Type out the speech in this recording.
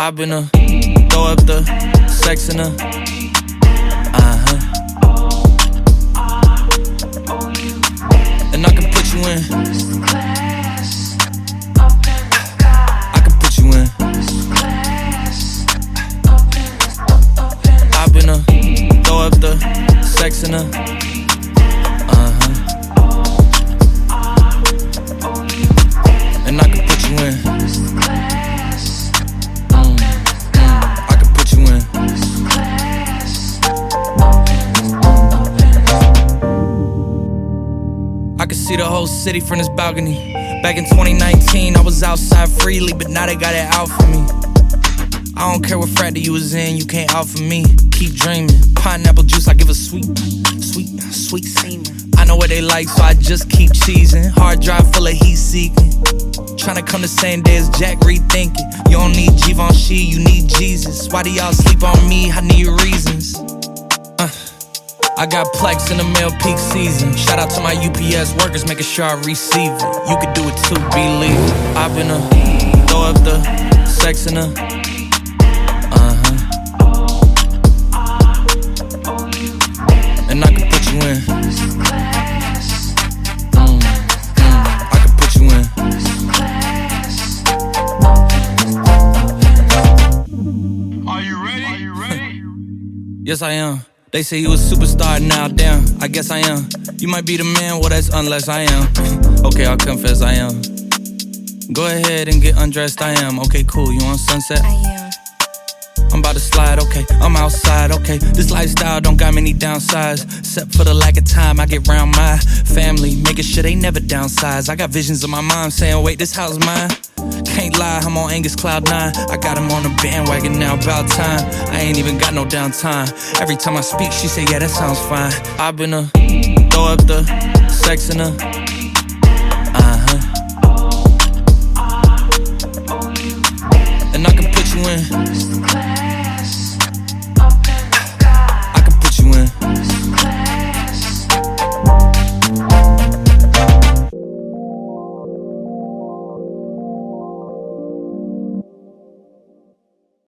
I've been throw up the sex in her. And I can put you in. I can put you in. I've been throw up the sex in her. And I can put you in. I can put you in. I can see the whole city from this balcony. Back in 2019, I was outside freely, but now they got it out for me. I don't care what frat you was in, you can't out for me. Keep dreaming. Pineapple juice, I give a sweet semen. I know what they like, so I just keep cheesing. Hard drive full of heat seeking. Tryna come the same day as Jack, rethinking. You don't need Givenchy, you need Jesus. Why do y'all sleep on me? I need reasons. I got Plex in the mail peak season. Shout out to my UPS workers, making sure I receive it. You could do it too, believe it. I've been throw up the sex in her. And I can put you in. I can put you in. Are you ready? Yes, I am. They say you a superstar, now damn, I guess I am. You might be the man, well that's unless I am. Okay, I'll confess I am. Go ahead and get undressed, I am. Okay, cool, you on Sunset? I am. I'm about to slide, okay, I'm outside, okay. This lifestyle don't got many downsides, except for the lack of time I get round my family, making sure they never downsize. I got visions of my mom saying, wait, this house mine? Can't lie, I'm on Angus Cloud 9. I got him on the bandwagon now, about time. I ain't even got no downtime. Every time I speak, she say, yeah, that sounds fine. I've been throw up the sex in her.